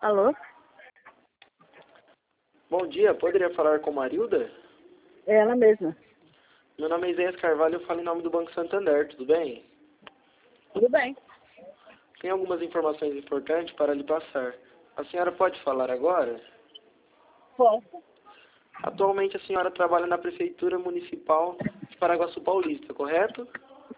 Alô? Bom dia, poderia falar com Marilda? É ela mesma. Meu nome é Isaías Carvalho, eu falo em nome do Banco Santander, tudo bem? Tudo bem. Tem algumas informações importantes para lhe passar. A senhora pode falar agora? Posso? Atualmente a senhora trabalha na Prefeitura Municipal de Paraguaçu Paulista, correto?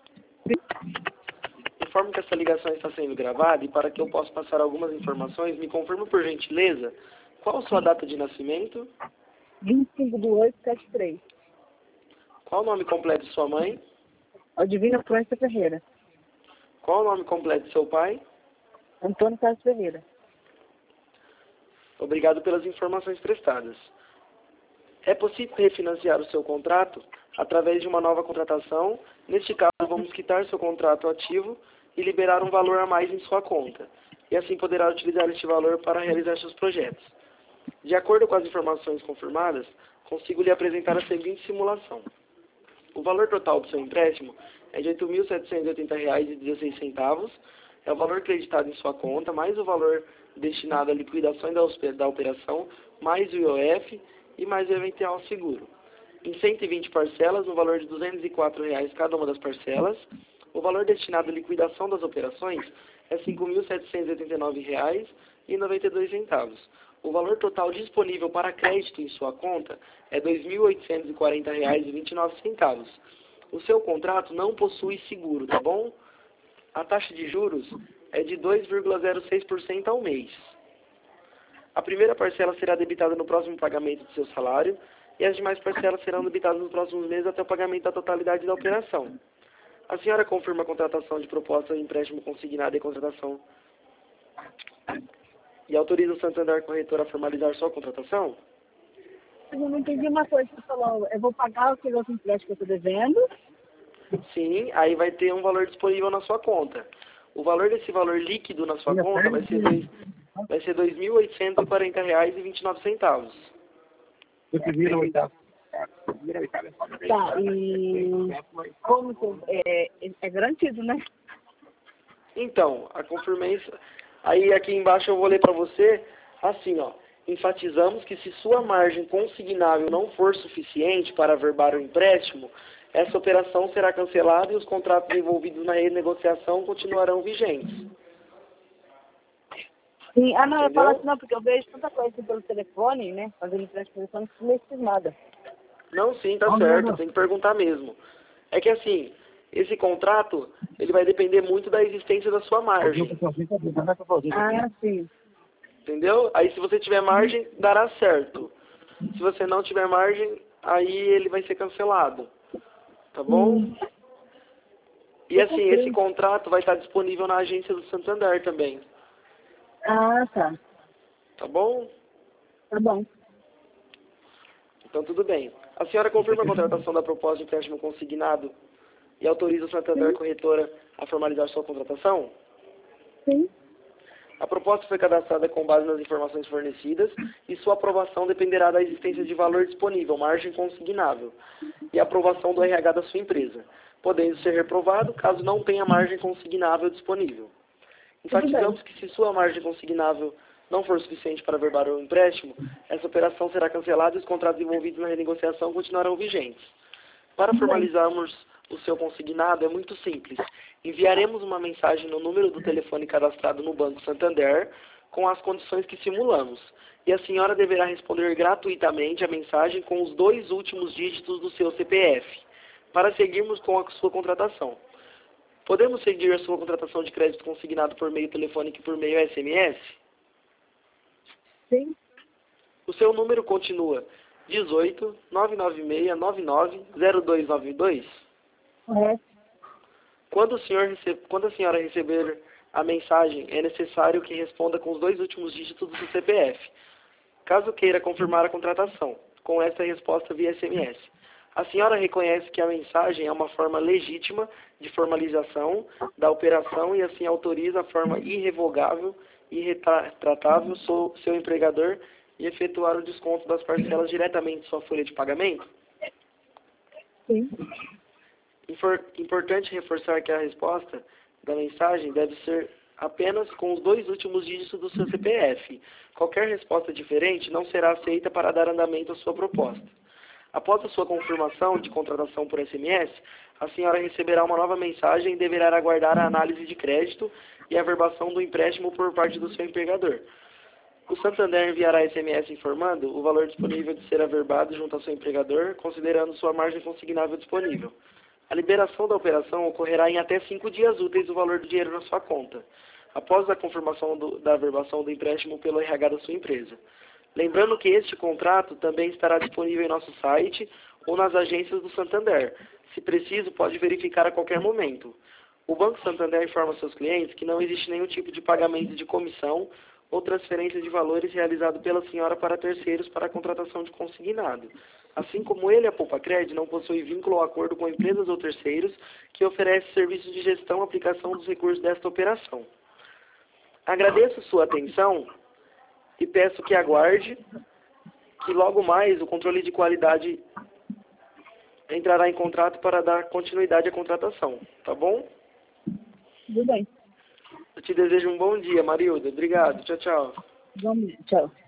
Informo que essa ligação está sendo gravada e para que eu possa passar algumas informações, me confirma por gentileza qual a sua data de nascimento, 25/8/73. qual o nome completo de sua mãe, Aldivina França Ferreira. qual o nome completo de seu pai. Antônio Carlos Ferreira. Obrigado pelas informações prestadas. É possível refinanciar o seu contrato através de uma nova contratação. Neste caso, vamos quitar seu contrato ativo e liberar um valor a mais em sua conta. E assim poderá utilizar este valor para realizar seus projetos. De acordo com as informações confirmadas, consigo lhe apresentar a seguinte simulação. O valor total do seu empréstimo é de R$ 8.780,16. É o valor creditado em sua conta, mais o valor destinado à liquidação da operação, mais o IOF e mais o eventual seguro. Em 120 parcelas, no valor de R$ 204 cada uma das parcelas. O valor destinado à liquidação das operações é R$ 5.789,92. O valor total disponível para crédito em sua conta é R$ 2.840,29. O seu contrato não possui seguro, tá bom? A taxa de juros é de 2,06% ao mês. A primeira parcela será debitada no próximo pagamento do seu salário e as demais parcelas serão debitadas nos próximos meses até o pagamento da totalidade da operação. A senhora confirma a contratação de proposta de empréstimo consignado e contratação e autoriza o Santander Corretora a formalizar sua contratação? Eu não entendi uma coisa que você falou. Eu vou pagar o outro empréstimo que eu estou devendo? Sim, aí vai ter um valor disponível na sua conta. O valor desse valor líquido na sua conta vai ser R$ 2.840,29. Tá, e como é garantido, né? Então, a confirmation. Aí aqui embaixo eu vou ler para você, assim, ó. Enfatizamos que se sua margem consignável não for suficiente para averbar o empréstimo, essa operação será cancelada e os contratos envolvidos na renegociação continuarão vigentes. Sim. Ah, não, Entendeu? eu falo assim, não, porque eu vejo tanta coisa assim pelo telefone, né? Fazendo empréstimo pelo telefone, fico meio cismada. Não, sim, tá certo, tem que perguntar mesmo. É que assim, esse contrato, ele vai depender muito da existência da sua margem. Ah, sim. Entendeu? Aí se você tiver margem, dará certo. Se você não tiver margem, aí ele vai ser cancelado. Tá bom? E assim, esse contrato vai estar disponível na agência do Santander também. Ah, tá. Tá bom? Tá bom. Então tudo bem. A senhora confirma a contratação da proposta de empréstimo consignado e autoriza o Santander Corretora a formalizar sua contratação? Sim. A proposta foi cadastrada com base nas informações fornecidas e sua aprovação dependerá da existência de valor disponível, margem consignável, e a aprovação do RH da sua empresa, podendo ser reprovado caso não tenha margem consignável disponível. Enfatizamos que se sua margem consignável não for suficiente para averbar o empréstimo, essa operação será cancelada e os contratos envolvidos na renegociação continuarão vigentes. Para formalizarmos o seu consignado é muito simples. Enviaremos uma mensagem no número do telefone cadastrado no Banco Santander com as condições que simulamos. E a senhora deverá responder gratuitamente a mensagem com os 2 últimos dígitos do seu CPF, para seguirmos com a sua contratação. Podemos seguir a sua contratação de crédito consignado por meio telefônico e por meio SMS? Sim. O seu número continua 18 996 99 0292? Correto. Quando a senhora receber a mensagem, é necessário que responda com os 2 últimos dígitos do seu CPF, caso queira confirmar a contratação, com essa resposta via SMS. A senhora reconhece que a mensagem é uma forma legítima de formalização da operação e assim autoriza a forma irrevogável e retratável seu empregador e efetuar o desconto das parcelas diretamente em sua folha de pagamento? Sim. Importante reforçar que a resposta da mensagem deve ser apenas com os 2 últimos dígitos do seu CPF. Qualquer resposta diferente não será aceita para dar andamento à sua proposta. Após a sua confirmação de contratação por SMS, a senhora receberá uma nova mensagem e deverá aguardar a análise de crédito e a averbação do empréstimo por parte do seu empregador. O Santander enviará SMS informando o valor disponível de ser averbado junto ao seu empregador, considerando sua margem consignável disponível. A liberação da operação ocorrerá em até 5 dias úteis do valor do dinheiro na sua conta, após a confirmação da averbação do empréstimo pelo RH da sua empresa. Lembrando que este contrato também estará disponível em nosso site ou nas agências do Santander. Se preciso, pode verificar a qualquer momento. O Banco Santander informa seus clientes que não existe nenhum tipo de pagamento de comissão ou transferência de valores realizado pela senhora para terceiros para a contratação de consignado. Assim como ele, a Poupacred não possui vínculo ou acordo com empresas ou terceiros que oferecem serviços de gestão e aplicação dos recursos desta operação. Agradeço sua atenção e peço que aguarde que logo mais o controle de qualidade entrará em contrato para dar continuidade à contratação. Tá bom? Tudo bem. Eu te desejo um bom dia, Marilda. Obrigado. Tchau, tchau. Vamos, tchau.